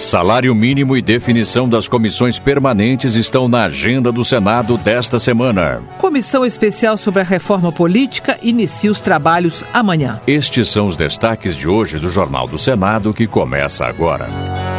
Salário mínimo e definição das comissões permanentes estão na agenda do Senado desta semana. Comissão especial sobre a reforma política inicia os trabalhos amanhã. Estes são os destaques de hoje do Jornal do Senado, que começa agora.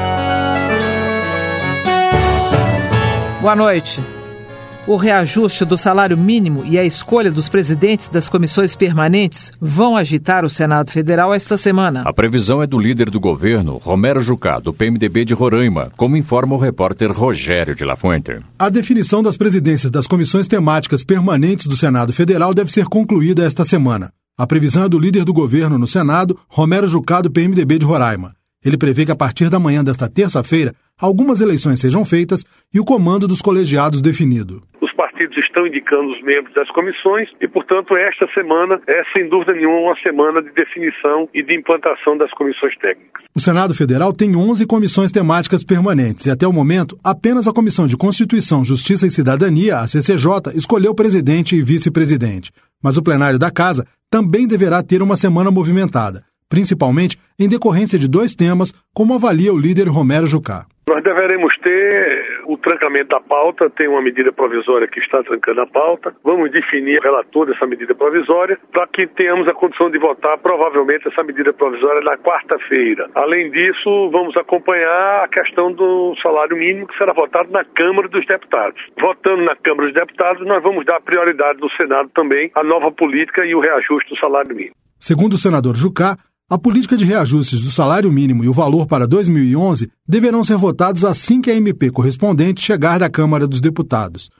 Boa noite. O reajuste do salário mínimo e a escolha dos presidentes das comissões permanentes vão agitar o Senado Federal esta semana. A previsão é do líder do governo, Romero Jucá, do PMDB de Roraima, como informa o repórter Rogério de La Fuente. A definição das presidências das comissões temáticas permanentes do Senado Federal deve ser concluída esta semana. A previsão é do líder do governo no Senado, Romero Jucá, do PMDB de Roraima. Ele prevê que a partir da manhã desta terça-feira, algumas eleições sejam feitas e o comando dos colegiados definido. Os partidos estão indicando os membros das comissões e, portanto, esta semana é, sem dúvida nenhuma, uma semana de definição e de implantação das comissões técnicas. O Senado Federal tem 11 comissões temáticas permanentes e, até o momento, apenas a Comissão de Constituição, Justiça e Cidadania, a CCJ, escolheu presidente e vice-presidente. Mas o plenário da Casa também deverá ter uma semana movimentada, principalmente em decorrência de 2 temas, como avalia o líder Romero Jucá. Nós deveremos ter o trancamento da pauta, tem uma medida provisória que está trancando a pauta. Vamos definir o relator dessa medida provisória para que tenhamos a condição de votar provavelmente essa medida provisória na quarta-feira. Além disso, vamos acompanhar a questão do salário mínimo que será votado na Câmara dos Deputados. Votando na Câmara dos Deputados, nós vamos dar prioridade no Senado também à nova política e o reajuste do salário mínimo. Segundo o senador Jucá, a política de reajustes do salário mínimo e o valor para 2011 deverão ser votados assim que a MP correspondente chegar da Câmara dos Deputados.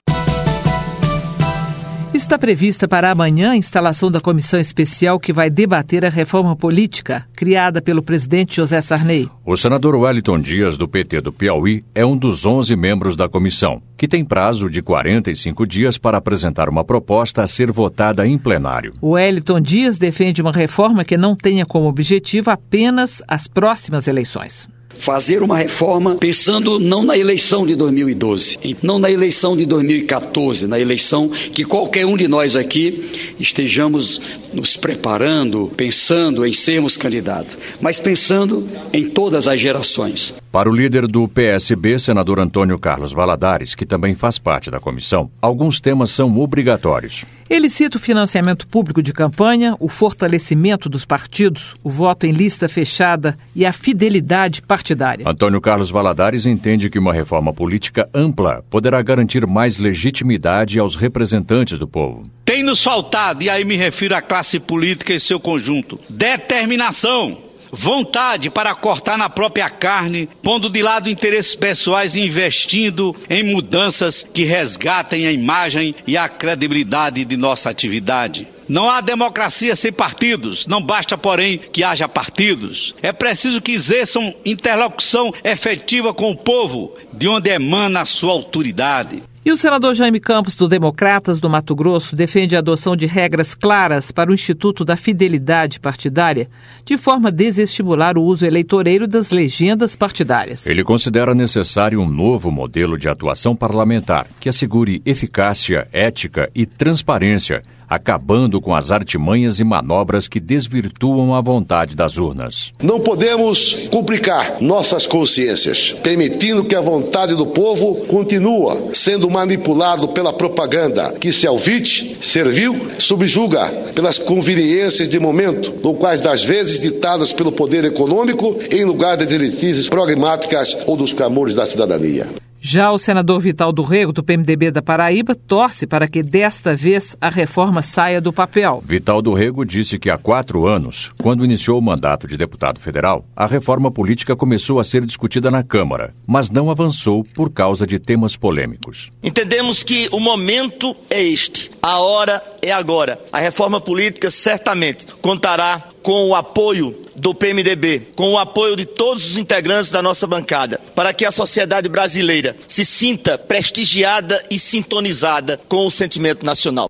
Está prevista para amanhã a instalação da comissão especial que vai debater a reforma política criada pelo presidente José Sarney. O senador Wellington Dias, do PT do Piauí, é um dos 11 membros da comissão, que tem prazo de 45 dias para apresentar uma proposta a ser votada em plenário. O Wellington Dias defende uma reforma que não tenha como objetivo apenas as próximas eleições. Fazer uma reforma pensando não na eleição de 2012, não na eleição de 2014, na eleição que qualquer um de nós aqui estejamos nos preparando, pensando em sermos candidatos, mas pensando em todas as gerações. Para o líder do PSB, senador Antônio Carlos Valadares, que também faz parte da comissão, alguns temas são obrigatórios. Ele cita o financiamento público de campanha, o fortalecimento dos partidos, o voto em lista fechada e a fidelidade partidária. Antônio Carlos Valadares entende que uma reforma política ampla poderá garantir mais legitimidade aos representantes do povo. Tem nos faltado, e aí me refiro à classe política em seu conjunto, determinação, vontade para cortar na própria carne, pondo de lado interesses pessoais e investindo em mudanças que resgatem a imagem e a credibilidade de nossa atividade. Não há democracia sem partidos, não basta, porém, que haja partidos. É preciso que exerçam interlocução efetiva com o povo, de onde emana a sua autoridade. E o senador Jaime Campos, do Democratas do Mato Grosso, defende a adoção de regras claras para o Instituto da Fidelidade Partidária, de forma a desestimular o uso eleitoreiro das legendas partidárias. Ele considera necessário um novo modelo de atuação parlamentar que assegure eficácia, ética e transparência, acabando com as artimanhas e manobras que desvirtuam a vontade das urnas. Não podemos complicar nossas consciências, permitindo que a vontade do povo continue sendo manipulado pela propaganda que se alvite, servil, subjuga pelas conveniências de momento, no quais das vezes ditadas pelo poder econômico, em lugar das diretrizes pragmáticas ou dos clamores da cidadania. Já o senador Vital do Rego, do PMDB da Paraíba, torce para que desta vez a reforma saia do papel. Vital do Rego disse que há 4 anos, quando iniciou o mandato de deputado federal, a reforma política começou a ser discutida na Câmara, mas não avançou por causa de temas polêmicos. Entendemos que o momento é este, a hora é agora. A reforma política certamente contará com o apoio do PMDB, com o apoio de todos os integrantes da nossa bancada, para que a sociedade brasileira se sinta prestigiada e sintonizada com o sentimento nacional.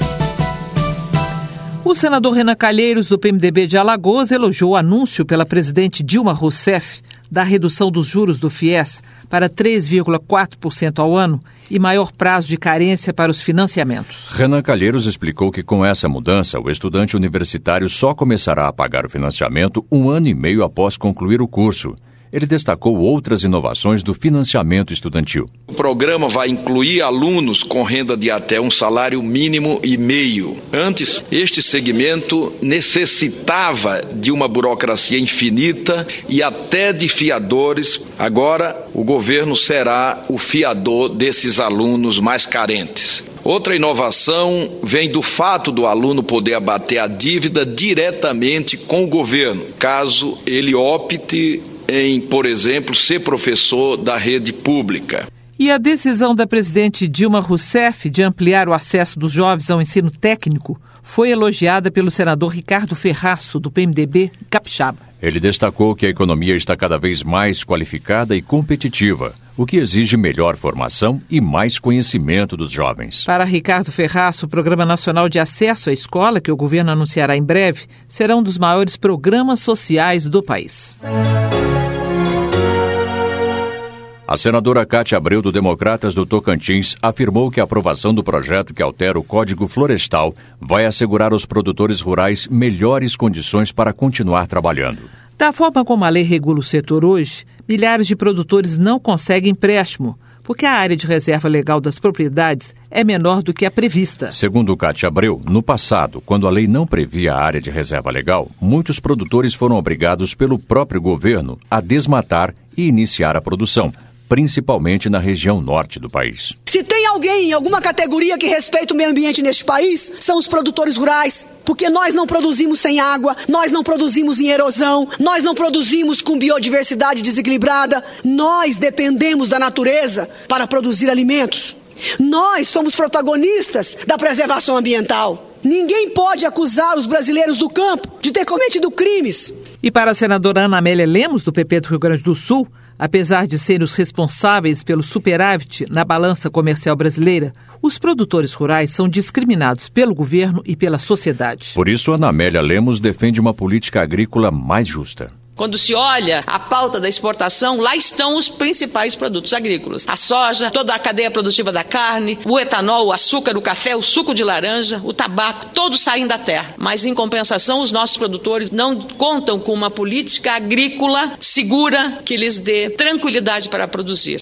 O senador Renan Calheiros, do PMDB de Alagoas, elogiou o anúncio pela presidente Dilma Rousseff da redução dos juros do FIES para 3,4% ao ano e maior prazo de carência para os financiamentos. Renan Calheiros explicou que com essa mudança, o estudante universitário só começará a pagar o financiamento 1 ano e meio após concluir o curso. Ele destacou outras inovações do financiamento estudantil. O programa vai incluir alunos com renda de até um salário mínimo e meio. Antes, este segmento necessitava de uma burocracia infinita e até de fiadores. Agora, o governo será o fiador desses alunos mais carentes. Outra inovação vem do fato do aluno poder abater a dívida diretamente com o governo, caso ele opte em, por exemplo, ser professor da rede pública. E a decisão da presidente Dilma Rousseff de ampliar o acesso dos jovens ao ensino técnico foi elogiada pelo senador Ricardo Ferraço, do PMDB, capixaba. Ele destacou que a economia está cada vez mais qualificada e competitiva, o que exige melhor formação e mais conhecimento dos jovens. Para Ricardo Ferraço, o Programa Nacional de Acesso à Escola, que o governo anunciará em breve, será um dos maiores programas sociais do país. A senadora Cátia Abreu, do Democratas do Tocantins, afirmou que a aprovação do projeto que altera o Código Florestal vai assegurar aos produtores rurais melhores condições para continuar trabalhando. Da forma como a lei regula o setor hoje, milhares de produtores não conseguem empréstimo, porque a área de reserva legal das propriedades é menor do que a prevista. Segundo Cátia Abreu, no passado, quando a lei não previa a área de reserva legal, muitos produtores foram obrigados pelo próprio governo a desmatar e iniciar a produção, principalmente na região norte do país. Se tem alguém em alguma categoria que respeita o meio ambiente neste país, são os produtores rurais, porque nós não produzimos sem água, nós não produzimos em erosão, nós não produzimos com biodiversidade desequilibrada, nós dependemos da natureza para produzir alimentos. Nós somos protagonistas da preservação ambiental. Ninguém pode acusar os brasileiros do campo de ter cometido crimes. E para a senadora Ana Amélia Lemos, do PP do Rio Grande do Sul, apesar de serem os responsáveis pelo superávit na balança comercial brasileira, os produtores rurais são discriminados pelo governo e pela sociedade. Por isso, Ana Amélia Lemos defende uma política agrícola mais justa. Quando se olha a pauta da exportação, lá estão os principais produtos agrícolas. A soja, toda a cadeia produtiva da carne, o etanol, o açúcar, o café, o suco de laranja, o tabaco, todos saem da terra. Mas, em compensação, os nossos produtores não contam com uma política agrícola segura que lhes dê tranquilidade para produzir.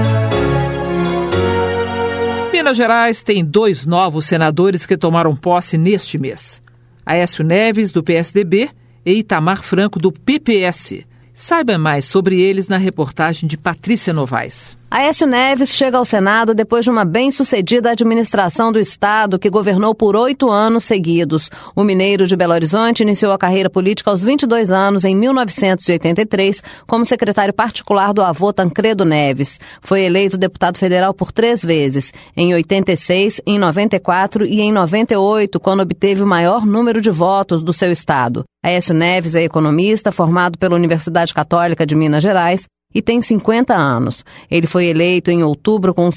Minas Gerais tem 2 novos senadores que tomaram posse neste mês. Aécio Neves, do PSDB, e Itamar Franco, do PPS. Saiba mais sobre eles na reportagem de Patrícia Novaes. Aécio Neves chega ao Senado depois de uma bem-sucedida administração do Estado que governou por 8 anos seguidos. O mineiro de Belo Horizonte iniciou a carreira política aos 22 anos, em 1983, como secretário particular do avô Tancredo Neves. Foi eleito deputado federal por 3 vezes, em 86, em 94 e em 98, quando obteve o maior número de votos do seu estado. Aécio Neves é economista, formado pela Universidade Católica de Minas Gerais, e tem 50 anos. Ele foi eleito em outubro com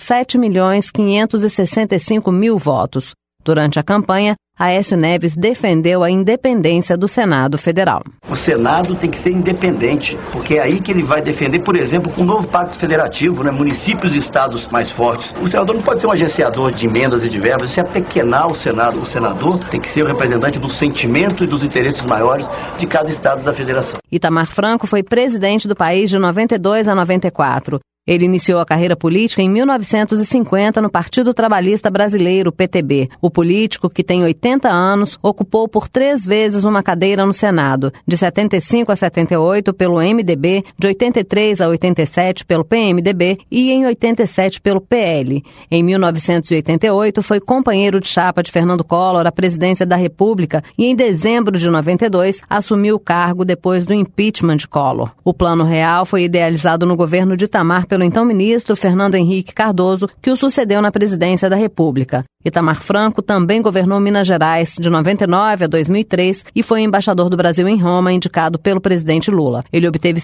7.565.000 votos. Durante a campanha, Aécio Neves defendeu a independência do Senado Federal. O Senado tem que ser independente, porque é aí que ele vai defender, por exemplo, um novo pacto federativo, municípios e estados mais fortes. O senador não pode ser um agenciador de emendas e de verbas, isso é apequenar o Senado. O senador tem que ser o representante do sentimento e dos interesses maiores de cada estado da federação. Itamar Franco foi presidente do país de 92 a 94. Ele iniciou a carreira política em 1950 no Partido Trabalhista Brasileiro, PTB. O político, que tem 80 anos, ocupou por 3 vezes uma cadeira no Senado, de 75 a 78 pelo MDB, de 83 a 87 pelo PMDB e em 87 pelo PL. Em 1988 foi companheiro de chapa de Fernando Collor à presidência da República e em dezembro de 92 assumiu o cargo depois do impeachment de Collor. O Plano Real foi idealizado no governo de Itamar pelo então ministro Fernando Henrique Cardoso, que o sucedeu na presidência da República. Itamar Franco também governou Minas Gerais de 99 a 2003 e foi embaixador do Brasil em Roma, indicado pelo presidente Lula. Ele obteve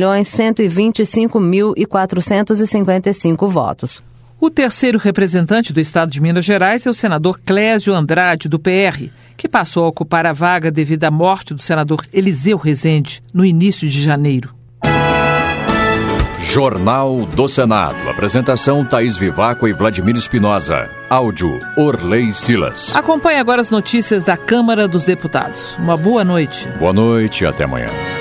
5.125.455 votos. O terceiro representante do estado de Minas Gerais é o senador Clésio Andrade, do PR, que passou a ocupar a vaga devido à morte do senador Eliseu Rezende no início de janeiro. Jornal do Senado. Apresentação: Thaís Vivaco e Vladimir Espinosa. Áudio: Orley Silas. Acompanhe agora as notícias da Câmara dos Deputados. Uma boa noite. Boa noite e até amanhã.